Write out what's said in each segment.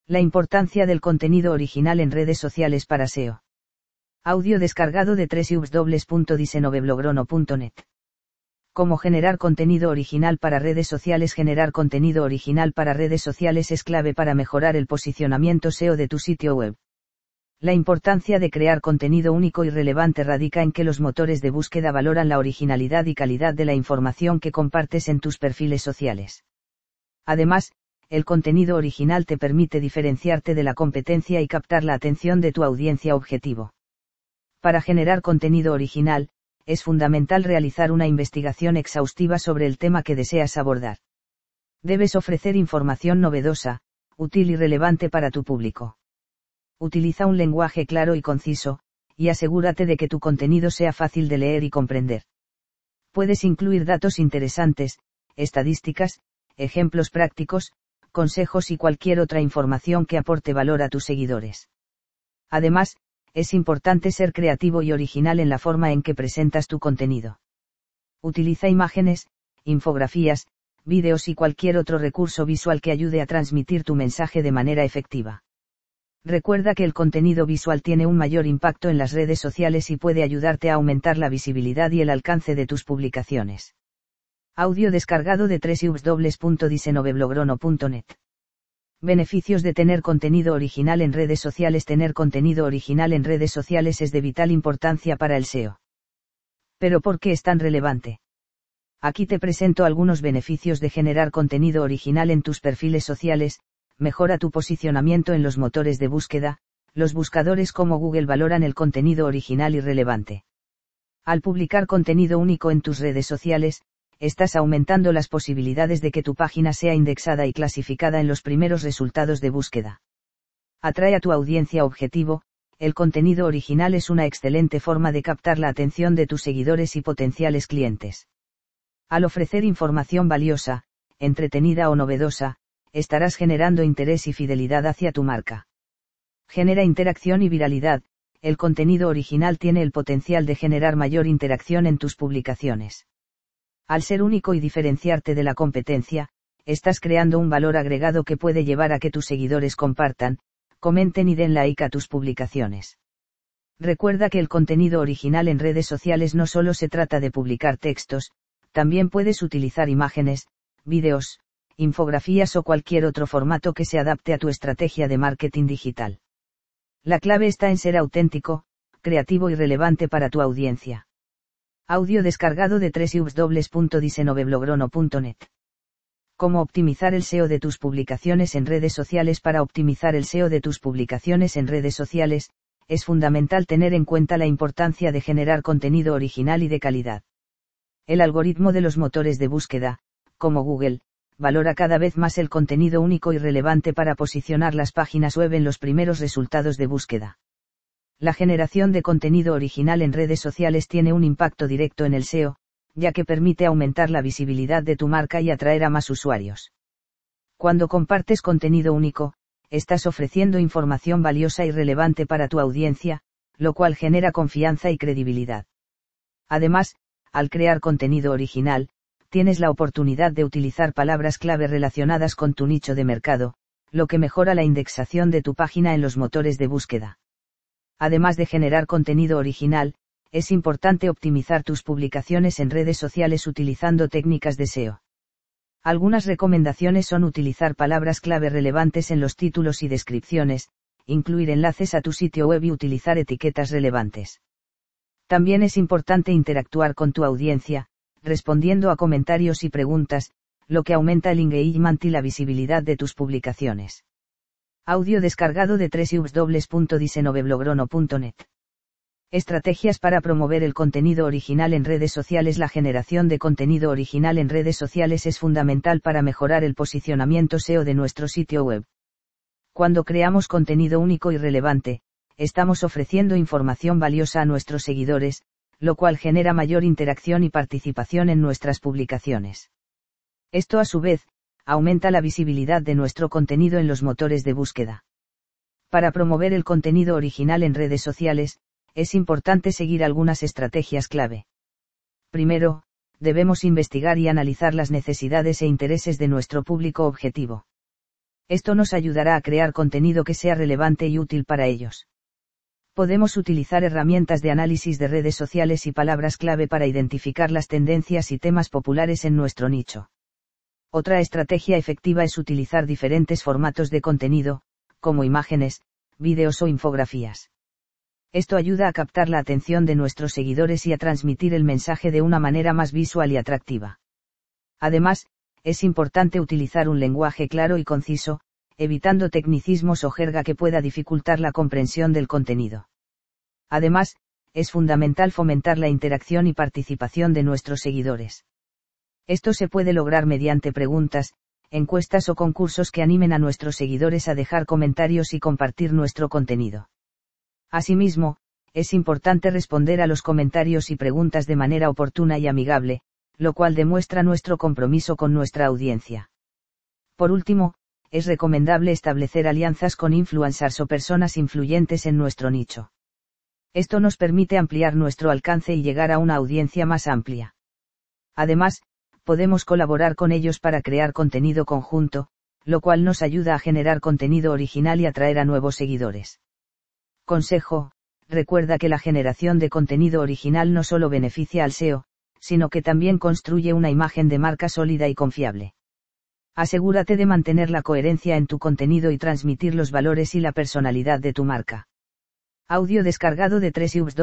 La importancia del contenido original en redes sociales para SEO. Audio descargado de www.diseñoveblogro.net. Cómo generar contenido original para redes sociales. Generar contenido original para redes sociales es clave para mejorar el posicionamiento SEO de tu sitio web. La importancia de crear contenido único y relevante radica en que los motores de búsqueda valoran la originalidad y calidad de la información que compartes en tus perfiles sociales. Además, el contenido original te permite diferenciarte de la competencia y captar la atención de tu audiencia objetivo. Para generar contenido original, es fundamental realizar una investigación exhaustiva sobre el tema que deseas abordar. Debes ofrecer información novedosa, útil y relevante para tu público. Utiliza un lenguaje claro y conciso, y asegúrate de que tu contenido sea fácil de leer y comprender. Puedes incluir datos interesantes, estadísticas, ejemplos prácticos, consejos y cualquier otra información que aporte valor a tus seguidores. Además, es importante ser creativo y original en la forma en que presentas tu contenido. Utiliza imágenes, infografías, vídeos y cualquier otro recurso visual que ayude a transmitir tu mensaje de manera efectiva. Recuerda que el contenido visual tiene un mayor impacto en las redes sociales y puede ayudarte a aumentar la visibilidad y el alcance de tus publicaciones. Audio descargado de www.diseñoveblogro.net. Beneficios de tener contenido original en redes sociales. Tener contenido original en redes sociales es de vital importancia para el SEO. ¿Pero por qué es tan relevante? Aquí te presento algunos beneficios de generar contenido original en tus perfiles sociales. Mejora tu posicionamiento en los motores de búsqueda. Los buscadores como Google valoran el contenido original y relevante. Al publicar contenido único en tus redes sociales, estás aumentando las posibilidades de que tu página sea indexada y clasificada en los primeros resultados de búsqueda. Atrae a tu audiencia objetivo. El contenido original es una excelente forma de captar la atención de tus seguidores y potenciales clientes. Al ofrecer información valiosa, entretenida o novedosa, estarás generando interés y fidelidad hacia tu marca. Genera interacción y viralidad. El contenido original tiene el potencial de generar mayor interacción en tus publicaciones. Al ser único y diferenciarte de la competencia, estás creando un valor agregado que puede llevar a que tus seguidores compartan, comenten y den like a tus publicaciones. Recuerda que el contenido original en redes sociales no solo se trata de publicar textos, también puedes utilizar imágenes, vídeos, infografías o cualquier otro formato que se adapte a tu estrategia de marketing digital. La clave está en ser auténtico, creativo y relevante para tu audiencia. Audio descargado de www.diseñoveblogro.net. Cómo optimizar el SEO de tus publicaciones en redes sociales. Para optimizar el SEO de tus publicaciones en redes sociales, es fundamental tener en cuenta la importancia de generar contenido original y de calidad. El algoritmo de los motores de búsqueda, como Google, valora cada vez más el contenido único y relevante para posicionar las páginas web en los primeros resultados de búsqueda. La generación de contenido original en redes sociales tiene un impacto directo en el SEO, ya que permite aumentar la visibilidad de tu marca y atraer a más usuarios. Cuando compartes contenido único, estás ofreciendo información valiosa y relevante para tu audiencia, lo cual genera confianza y credibilidad. Además, al crear contenido original, tienes la oportunidad de utilizar palabras clave relacionadas con tu nicho de mercado, lo que mejora la indexación de tu página en los motores de búsqueda. Además de generar contenido original, es importante optimizar tus publicaciones en redes sociales utilizando técnicas de SEO. Algunas recomendaciones son utilizar palabras clave relevantes en los títulos y descripciones, incluir enlaces a tu sitio web y utilizar etiquetas relevantes. También es importante interactuar con tu audiencia, respondiendo a comentarios y preguntas, lo que aumenta el engagement y la visibilidad de tus publicaciones. Audio descargado de www.diseñoveblogro.net. Estrategias para promover el contenido original en redes sociales. La generación de contenido original en redes sociales es fundamental para mejorar el posicionamiento SEO de nuestro sitio web. Cuando creamos contenido único y relevante, estamos ofreciendo información valiosa a nuestros seguidores, lo cual genera mayor interacción y participación en nuestras publicaciones. Esto a su vez, aumenta la visibilidad de nuestro contenido en los motores de búsqueda. Para promover el contenido original en redes sociales, es importante seguir algunas estrategias clave. Primero, debemos investigar y analizar las necesidades e intereses de nuestro público objetivo. Esto nos ayudará a crear contenido que sea relevante y útil para ellos. Podemos utilizar herramientas de análisis de redes sociales y palabras clave para identificar las tendencias y temas populares en nuestro nicho. Otra estrategia efectiva es utilizar diferentes formatos de contenido, como imágenes, vídeos o infografías. Esto ayuda a captar la atención de nuestros seguidores y a transmitir el mensaje de una manera más visual y atractiva. Además, es importante utilizar un lenguaje claro y conciso, evitando tecnicismos o jerga que pueda dificultar la comprensión del contenido. Además, es fundamental fomentar la interacción y participación de nuestros seguidores. Esto se puede lograr mediante preguntas, encuestas o concursos que animen a nuestros seguidores a dejar comentarios y compartir nuestro contenido. Asimismo, es importante responder a los comentarios y preguntas de manera oportuna y amigable, lo cual demuestra nuestro compromiso con nuestra audiencia. Por último, es recomendable establecer alianzas con influencers o personas influyentes en nuestro nicho. Esto nos permite ampliar nuestro alcance y llegar a una audiencia más amplia. Además, podemos colaborar con ellos para crear contenido conjunto, lo cual nos ayuda a generar contenido original y atraer a nuevos seguidores. Consejo: recuerda que la generación de contenido original no solo beneficia al SEO, sino que también construye una imagen de marca sólida y confiable. Asegúrate de mantener la coherencia en tu contenido y transmitir los valores y la personalidad de tu marca. Audio descargado de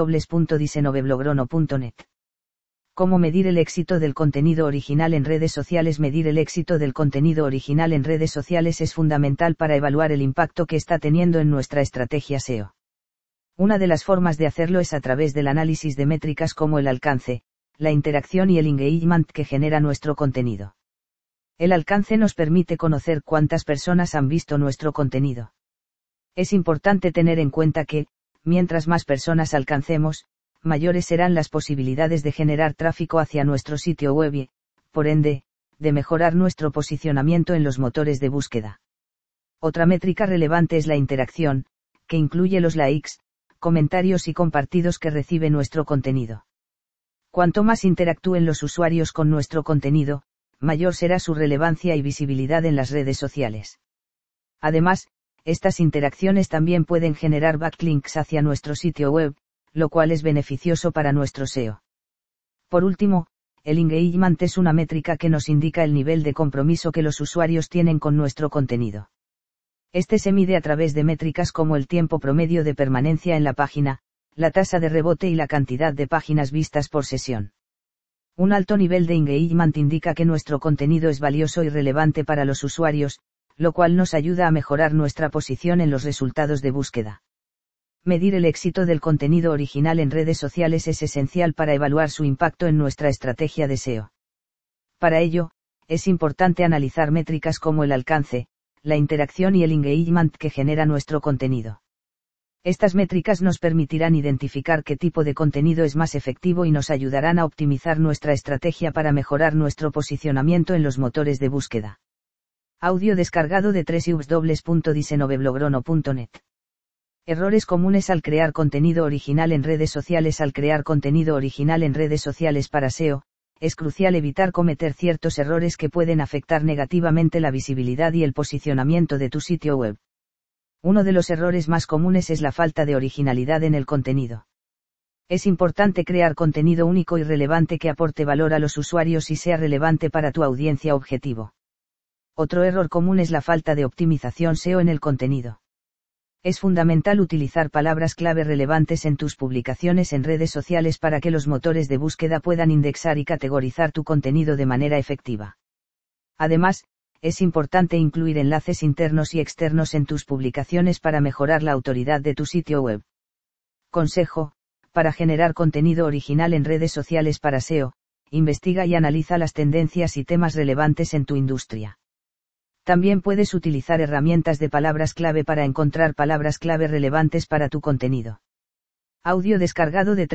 www.diseñoveblogro.net. ¿Cómo medir el éxito del contenido original en redes sociales? Medir el éxito del contenido original en redes sociales es fundamental para evaluar el impacto que está teniendo en nuestra estrategia SEO. Una de las formas de hacerlo es a través del análisis de métricas como el alcance, la interacción y el engagement que genera nuestro contenido. El alcance nos permite conocer cuántas personas han visto nuestro contenido. Es importante tener en cuenta que, mientras más personas alcancemos, mayores serán las posibilidades de generar tráfico hacia nuestro sitio web y, por ende, de mejorar nuestro posicionamiento en los motores de búsqueda. Otra métrica relevante es la interacción, que incluye los likes, comentarios y compartidos que recibe nuestro contenido. Cuanto más interactúen los usuarios con nuestro contenido, mayor será su relevancia y visibilidad en las redes sociales. Además, estas interacciones también pueden generar backlinks hacia nuestro sitio web, lo cual es beneficioso para nuestro SEO. Por último, el engagement es una métrica que nos indica el nivel de compromiso que los usuarios tienen con nuestro contenido. Este se mide a través de métricas como el tiempo promedio de permanencia en la página, la tasa de rebote y la cantidad de páginas vistas por sesión. Un alto nivel de engagement indica que nuestro contenido es valioso y relevante para los usuarios, lo cual nos ayuda a mejorar nuestra posición en los resultados de búsqueda. Medir el éxito del contenido original en redes sociales es esencial para evaluar su impacto en nuestra estrategia de SEO. Para ello, es importante analizar métricas como el alcance, la interacción y el engagement que genera nuestro contenido. Estas métricas nos permitirán identificar qué tipo de contenido es más efectivo y nos ayudarán a optimizar nuestra estrategia para mejorar nuestro posicionamiento en los motores de búsqueda. Audio descargado de www.diseñoveblogro.net. Errores comunes al crear contenido original en redes sociales. Al crear contenido original en redes sociales para SEO, es crucial evitar cometer ciertos errores que pueden afectar negativamente la visibilidad y el posicionamiento de tu sitio web. Uno de los errores más comunes es la falta de originalidad en el contenido. Es importante crear contenido único y relevante que aporte valor a los usuarios y sea relevante para tu audiencia objetivo. Otro error común es la falta de optimización SEO en el contenido. Es fundamental utilizar palabras clave relevantes en tus publicaciones en redes sociales para que los motores de búsqueda puedan indexar y categorizar tu contenido de manera efectiva. Además, es importante incluir enlaces internos y externos en tus publicaciones para mejorar la autoridad de tu sitio web. Consejo: para generar contenido original en redes sociales para SEO, investiga y analiza las tendencias y temas relevantes en tu industria. También puedes utilizar herramientas de palabras clave para encontrar palabras clave relevantes para tu contenido. Audio descargado de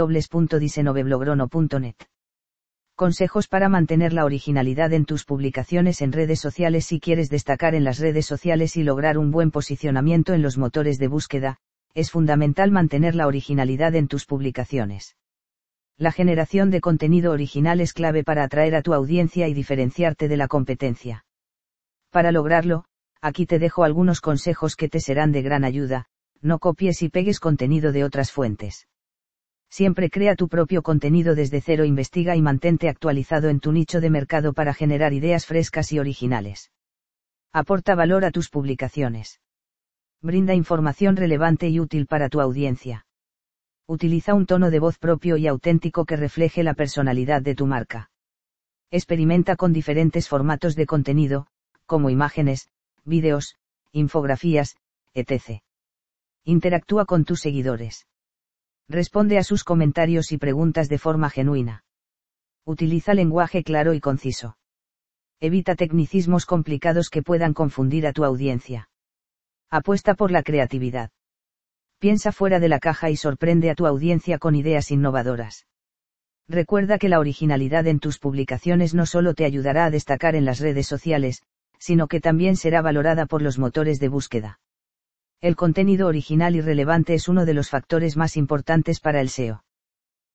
www.diseñoveblogro.net. Consejos para mantener la originalidad en tus publicaciones en redes sociales. Si quieres destacar en las redes sociales y lograr un buen posicionamiento en los motores de búsqueda, es fundamental mantener la originalidad en tus publicaciones. La generación de contenido original es clave para atraer a tu audiencia y diferenciarte de la competencia. Para lograrlo, Aquí te dejo algunos consejos que te serán de gran ayuda. No copies y pegues contenido de otras fuentes. Siempre crea tu propio contenido desde cero, investiga y mantente actualizado en tu nicho de mercado para generar ideas frescas y originales. Aporta valor a tus publicaciones. Brinda información relevante y útil para tu audiencia. Utiliza un tono de voz propio y auténtico que refleje la personalidad de tu marca. Experimenta con diferentes formatos de contenido, como imágenes, vídeos, infografías, etc. Interactúa con tus seguidores. Responde a sus comentarios y preguntas de forma genuina. Utiliza lenguaje claro y conciso. Evita tecnicismos complicados que puedan confundir a tu audiencia. Apuesta por la creatividad. Piensa fuera de la caja y sorprende a tu audiencia con ideas innovadoras. Recuerda que la originalidad en tus publicaciones no solo te ayudará a destacar en las redes sociales, sino que también será valorada por los motores de búsqueda. El contenido original y relevante es uno de los factores más importantes para el SEO.